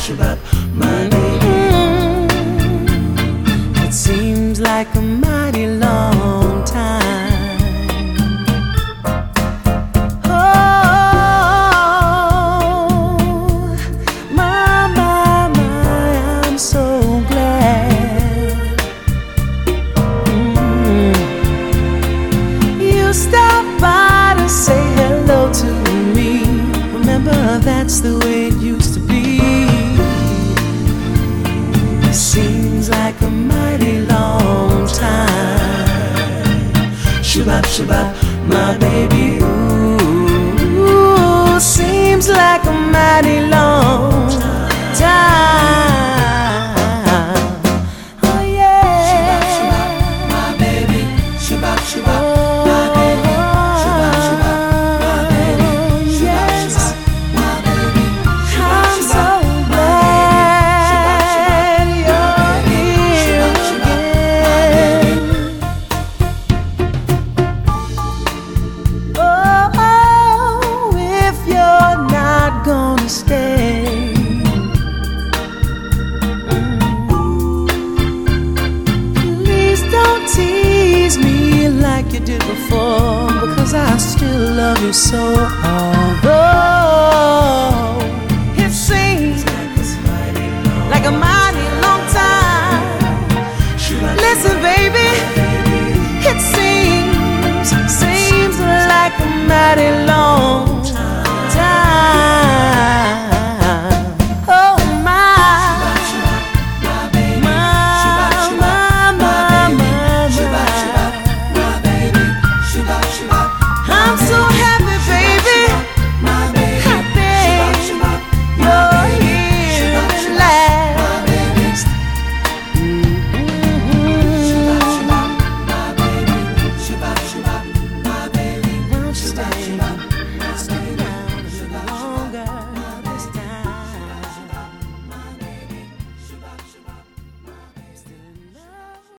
shabab, my baby. It seems like a mighty long time. Oh, my, I'm so glad you stopped by to say hello to me. Remember, that's the way it used to be. It seems like a mighty long time. Shabab, shabab, my baby. Ooh, seems like a mighty long time. Oh yeah. Shabab, shabab, my baby. Shabab, shabab, my baby. Shabab, shabab, my baby. Shabab, shabab, my baby. I'm so glad you're here again. Oh, if you're not gonna stay, please don't tease me like you did before, because I still love you so hard.